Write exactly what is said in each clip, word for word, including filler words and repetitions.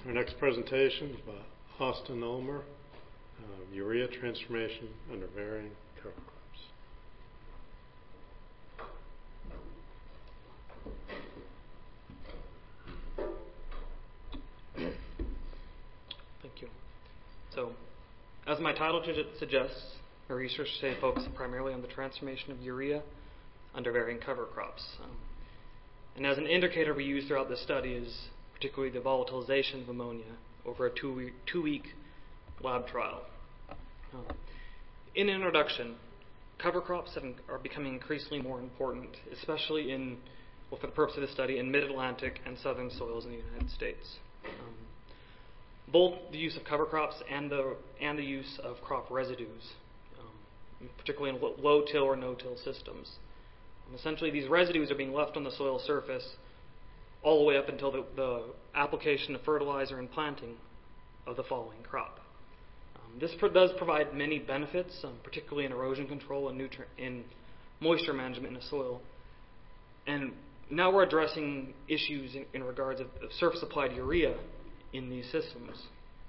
Our next presentation is by Austin Ulmer, uh, urea transformation under varying cover crops. Thank you. So, as my title suggests, our research today focuses primarily on the transformation of urea under varying cover crops. Um, and as an indicator we use throughout this study is particularly the volatilization of ammonia over a two-week, two-week lab trial. Um, in introduction, cover crops have, are becoming increasingly more important, especially in, well, for the purpose of this study, in mid-Atlantic and southern soils in the United States. Um, both the use of cover crops and the and the use of crop residues, um, particularly in low-till or no-till systems. Um, essentially, these residues are being left on the soil surface all the way up until the, the application of fertilizer and planting of the following crop. Um, this pro- does provide many benefits, um, particularly in erosion control and nutri- in moisture management in the soil. And now we're addressing issues in, in regards of, of surface-applied urea in these systems.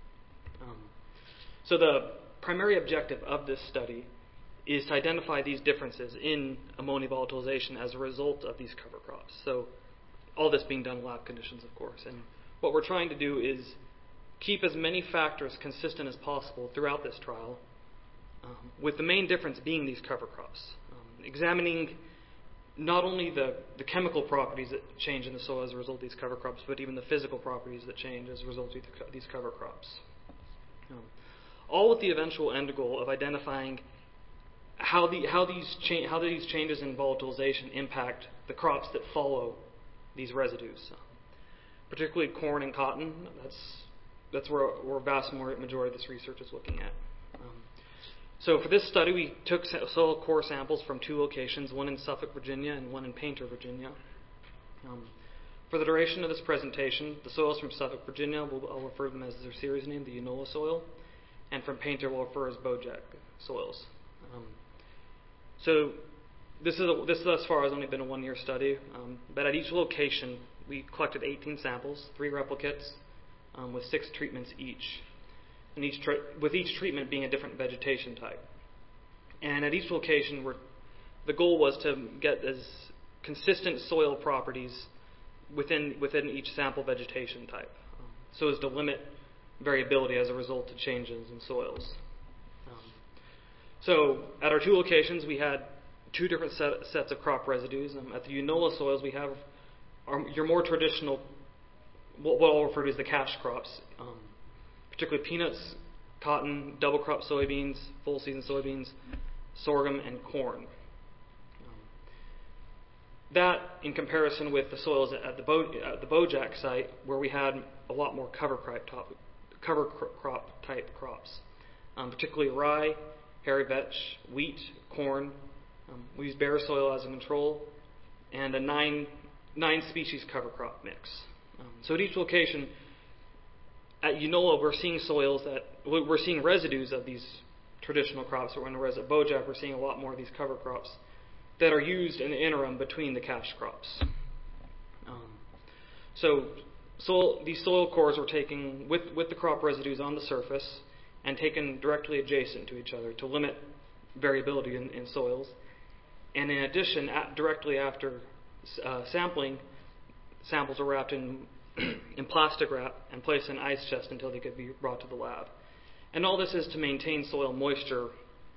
Um, so the primary objective of this study is to identify these differences in ammonia volatilization as a result of these cover crops. So all this being done in lab conditions, of course. And what we're trying to do is keep as many factors consistent as possible throughout this trial, um, with the main difference being these cover crops. Um, examining not only the, the chemical properties that change in the soil as a result of these cover crops, but even the physical properties that change as a result of the co- these cover crops. Um, all with the eventual end goal of identifying how, the, how, these cha- how these changes in volatilization impact the crops that follow these residues, uh, particularly corn and cotton. That's that's where, where a vast majority of this research is looking at. Um, so for this study, we took soil core samples from two locations, one in Suffolk, Virginia, and one in Painter, Virginia. Um, for the duration of this presentation, the soils from Suffolk, Virginia, we'll, I'll refer to them as their series name, the Unola soil, and from Painter, we'll refer as Bojack soils. Um, so This is a, this thus far has only been a one-year study, um, but at each location we collected eighteen samples, three replicates, um, with six treatments each, and each tra- with each treatment being a different vegetation type. And at each location, we're, the goal was to get as consistent soil properties within within each sample vegetation type, um, so as to limit variability as a result of changes in soils. Um, so at our two locations, we had two different set, sets of crop residues. Um, at the Unola soils, we have our, your more traditional, what, what I'll refer to as the cash crops, um, particularly peanuts, cotton, double crop soybeans, full season soybeans, sorghum, and corn. Um, that, in comparison with the soils at the, Bo, at the Bojack site, where we had a lot more cover crop, top, cover crop type crops, um, particularly rye, hairy vetch, wheat, corn. Um, we use bare soil as a control, and a nine nine species cover crop mix. Um, so at each location, at Unola, we're seeing soils that we're seeing residues of these traditional crops. But when we're at Bojack, we're seeing a lot more of these cover crops that are used in the interim between the cash crops. Um, so soil, these soil cores were taken with with the crop residues on the surface and taken directly adjacent to each other to limit variability in, in soils. And in addition, at, directly after uh, sampling, samples are wrapped in, in plastic wrap and placed in ice chest until they could be brought to the lab. And all this is to maintain soil moisture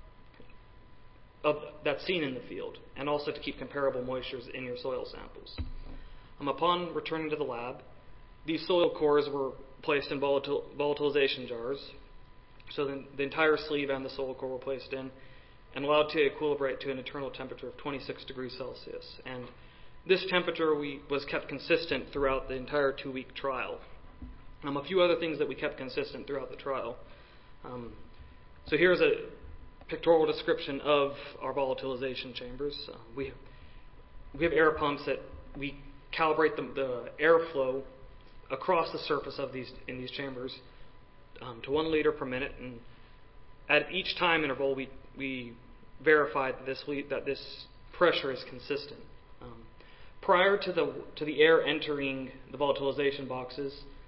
of, that's seen in the field, and also to keep comparable moistures in your soil samples. Um, upon returning to the lab, these soil cores were placed in volatil- volatilization jars. So the, the entire sleeve and the soil core were placed in, and allowed to equilibrate to an internal temperature of twenty-six degrees Celsius. And this temperature we, was kept consistent throughout the entire two-week trial. Um, a few other things that we kept consistent throughout the trial. Um, so here's a pictorial description of our volatilization chambers. Uh, we, we have air pumps that we calibrate the, the airflow across the surface of these in these chambers um, to one liter per minute, and at each time interval we we verify that this that this pressure is consistent. Um, prior to the to the air entering the volatilization boxes,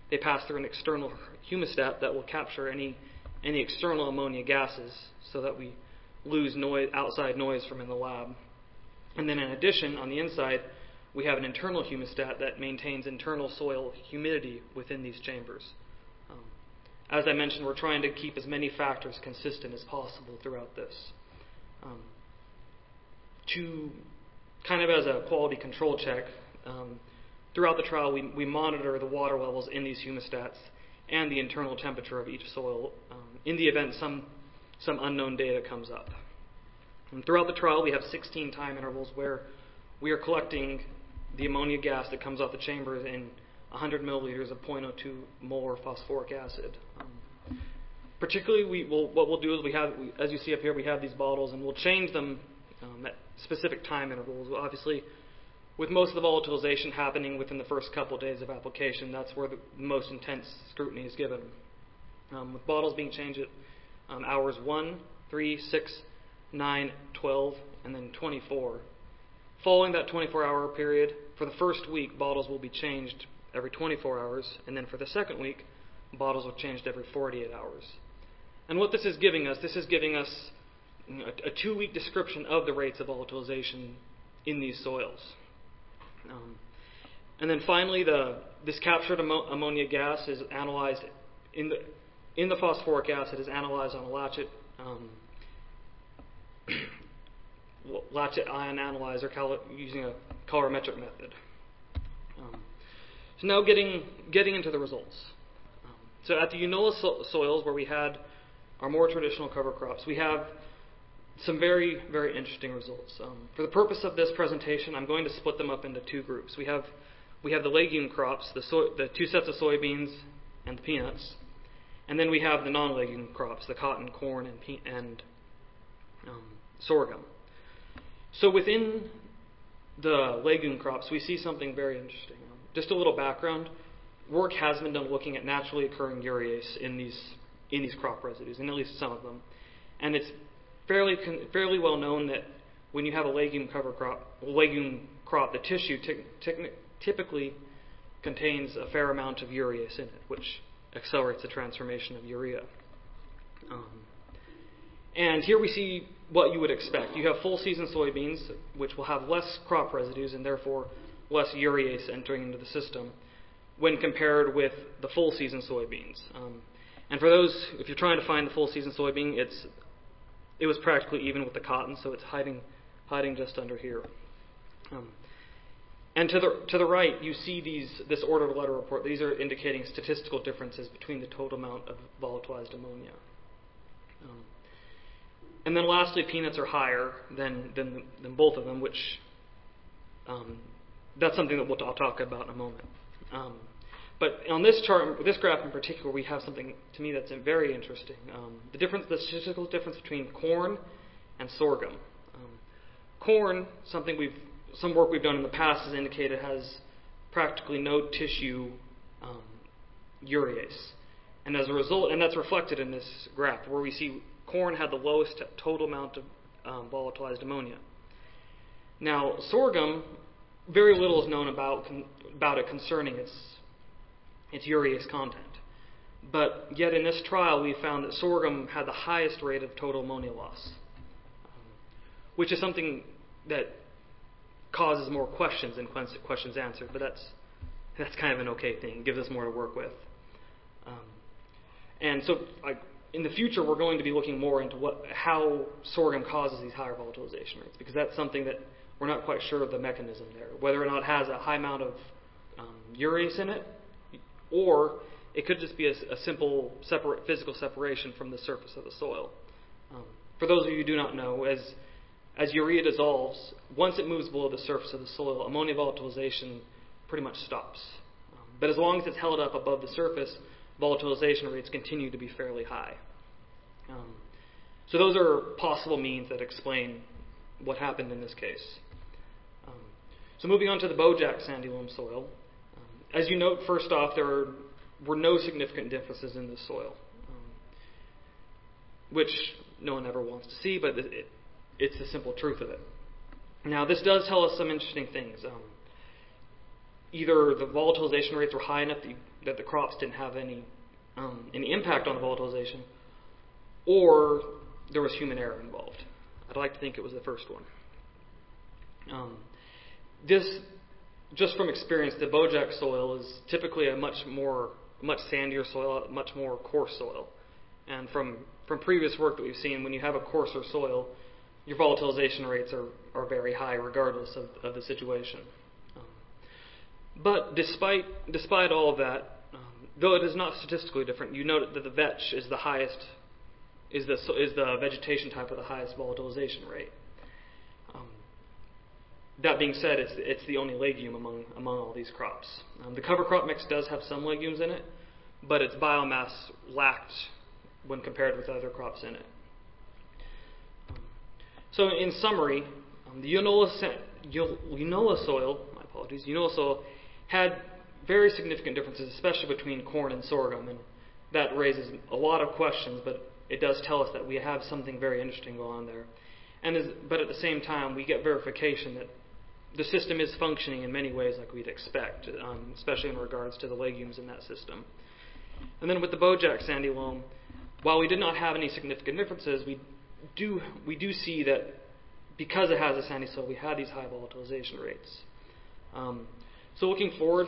they pass through an external humidistat that will capture any any external ammonia gases so that we lose noise, outside noise from in the lab. And then in addition, on the inside, we have an internal humidistat that maintains internal soil humidity within these chambers. Um, as I mentioned, we're trying to keep as many factors consistent as possible throughout this. Um, to kind of as a quality control check, um, throughout the trial, we, we monitor the water levels in these humidistats and the internal temperature of each soil um, in the event some some unknown data comes up. And throughout the trial, we have sixteen time intervals where we are collecting the ammonia gas that comes out the chambers in one hundred milliliters of zero point zero two molar phosphoric acid. Um, particularly, we will, what we'll do is we have, we, as you see up here, we have these bottles, and we'll change them um, at specific time intervals. Obviously, with most of the volatilization happening within the first couple of days of application, that's where the most intense scrutiny is given. Um, with bottles being changed at um, hours one, three, six, nine, twelve, and then twenty-four. Following that twenty-four hour period, for the first week, bottles will be changed every twenty-four hours, and then for the second week, bottles are changed every forty-eight hours. And what this is giving us, this is giving us you know, a, a two-week description of the rates of volatilization in these soils. Um, and then finally, the this captured ammo- ammonia gas is analyzed in the in the phosphoric acid is analyzed on a Latchet um, Latchet ion analyzer cal- using a colorimetric method. Um, so now getting getting into the results. Um, so at the Unola so- soils where we had our more traditional cover crops, we have some very, very interesting results. Um, for the purpose of this presentation, I'm going to split them up into two groups. We have we have the legume crops, the, soy, the two sets of soybeans and the peanuts, and then we have the non-legume crops, the cotton, corn, and, pe- and um, sorghum. So within the legume crops, we see something very interesting. Um, just a little background: work has been done looking at naturally occurring urease in these in these crop residues, and at least some of them, and it's Fairly, fairly well known that when you have a legume cover crop, legume crop, the tissue t- t- typically contains a fair amount of urease in it, which accelerates the transformation of urea. Um, and here we see what you would expect. You have full-season soybeans, which will have less crop residues and therefore less urease entering into the system when compared with the full-season soybeans. Um, and for those, if you're trying to find the full-season soybean, it's It was practically even with the cotton, so it's hiding, hiding just under here. Um, and to the to the right, you see these this ordered letter report. These are indicating statistical differences between the total amount of volatilized ammonia. Um, and then lastly, peanuts are higher than than, than both of them, which um, that's something that we'll, I'll talk about in a moment. Um, But on this chart, this graph in particular, we have something to me that's very interesting. Um, the difference, the statistical difference between corn and sorghum. Um, corn, something we've, some work we've done in the past has indicated has practically no tissue um, urease, and as a result, and that's reflected in this graph where we see corn had the lowest total amount of um, volatilized ammonia. Now, sorghum, very little is known about con- about it concerning its its urease content. But yet in this trial, we found that sorghum had the highest rate of total ammonia loss, um, which is something that causes more questions than questions answered, but that's that's kind of an okay thing. It gives us more to work with. Um, and so I, in the future, we're going to be looking more into what how sorghum causes these higher volatilization rates, because that's something that we're not quite sure of the mechanism there, whether or not it has a high amount of um, urease in it, or it could just be a, a simple separate physical separation from the surface of the soil. Um, for those of you who do not know, as as urea dissolves, once it moves below the surface of the soil, ammonia volatilization pretty much stops. Um, but as long as it's held up above the surface, volatilization rates continue to be fairly high. Um, so those are possible means that explain what happened in this case. Um, so moving on to the Bojack sandy loam soil. As you note, first off, there were, were no significant differences in the soil, um, which no one ever wants to see, but it, it's the simple truth of it. Now, this does tell us some interesting things. Um, either the volatilization rates were high enough that you, that the crops didn't have any um, any impact on the volatilization, or there was human error involved. I'd like to think it was the first one. Um, this, just from experience, the Bojack soil is typically a much more, much sandier soil, much more coarse soil. And from, from previous work that we've seen, when you have a coarser soil, your volatilization rates are, are very high regardless of, of the situation. Um, but despite, despite all of that, um, though it is not statistically different, you note that the vetch is the highest, is the, is the vegetation type with the highest volatilization rate. Um, that being said, it's, it's the only legume among, among all these crops. Um, the cover crop mix does have some legumes in it, but its biomass lacked when compared with other crops in it. Um, so in summary, um, the Unola, Unola soil, my apologies, Unola soil had very significant differences, especially between corn and sorghum, and that raises a lot of questions, but it does tell us that we have something very interesting going on there. And as, but at the same time, we get verification that the system is functioning in many ways like we'd expect, um, especially in regards to the legumes in that system. And then with the Bojack sandy loam, while we did not have any significant differences, we do we do see that because it has a sandy soil, we had these high volatilization rates. Um, so looking forward,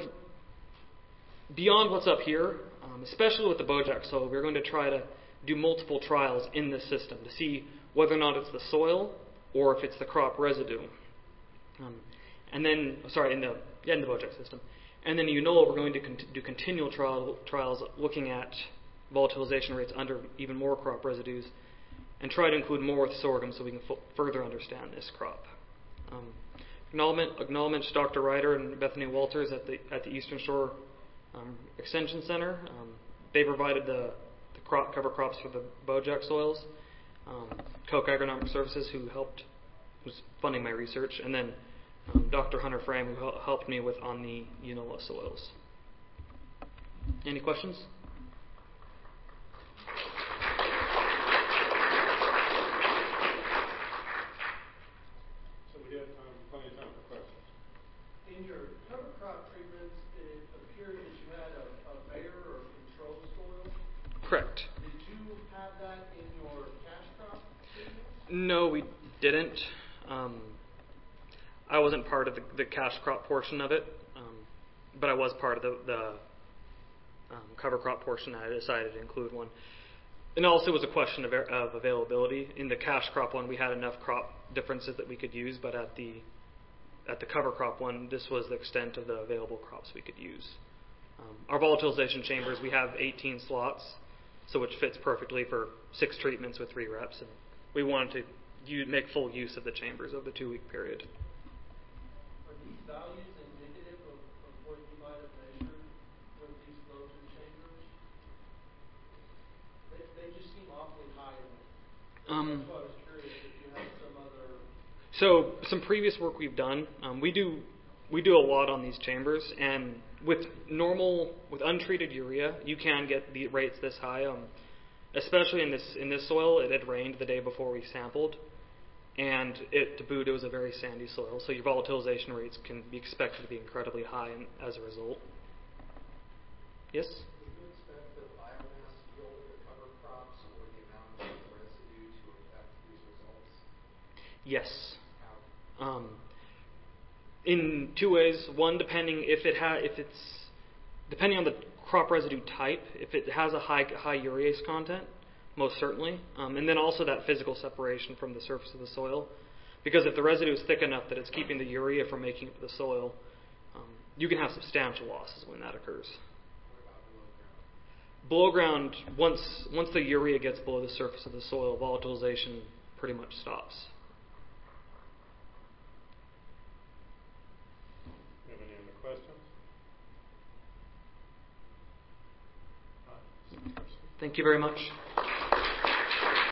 beyond what's up here, um, especially with the Bojack soil, we're going to try to do multiple trials in this system to see whether or not it's the soil or if it's the crop residue. Um, and then, sorry, in the, yeah, in the Bojack system. And then, you know, we're going to con- do continual trial, trials looking at volatilization rates under even more crop residues and try to include more with sorghum so we can f- further understand this crop. Um, acknowledgement, acknowledgement to Doctor Ryder and Bethany Walters at the at the Eastern Shore um, Extension Center. Um, they provided the, the crop cover crops for the Bojack soils. Um, Koch Agronomic Services, who helped, was funding my research, and then um, Doctor Hunter Frame, who hel- helped me with on the Unola soils. Any questions? So we have time, plenty of time for questions. In your cover crop treatments, it appeared that you had a, a bare or control soil. Correct. Did you have that in your cash crop treatments? No, we didn't. Um, I wasn't part of the, the cash crop portion of it, um, but I was part of the, the um, cover crop portion. I decided to include one. And also it was a question of, of availability. In the cash crop one, we had enough crop differences that we could use, but at the at the cover crop one, this was the extent of the available crops we could use. Um, our volatilization chambers, we have eighteen slots, so which fits perfectly for six treatments with three reps, and we wanted to u- make full use of the chambers over the two-week period. Are these values indicative of, of what you might have measured with these flow through chambers? They, they just seem awfully high to me. Um, That's why I was curious if you had some other. So some previous work we've done, um, we do we do a lot on these chambers, and with normal with untreated urea, you can get the rates this high. Um, especially in this in this soil, it had rained the day before we sampled, and it to boot it was a very sandy soil, so your volatilization rates can be expected to be incredibly high in, as a result. Yes. Would you expect the biomass yield of the cover crops or the amount of residue to affect these results? Yes. How? Um, in two ways. One, depending if it ha- if it's depending on the crop residue type. If it has a high high urease content, most certainly, um, and then also that physical separation from the surface of the soil. Because if the residue is thick enough that it's keeping the urea from making it to the soil, um, you can have substantial losses when that occurs. What about below ground? Below ground, once once the urea gets below the surface of the soil, volatilization pretty much stops. Have any other questions? Thank you very much.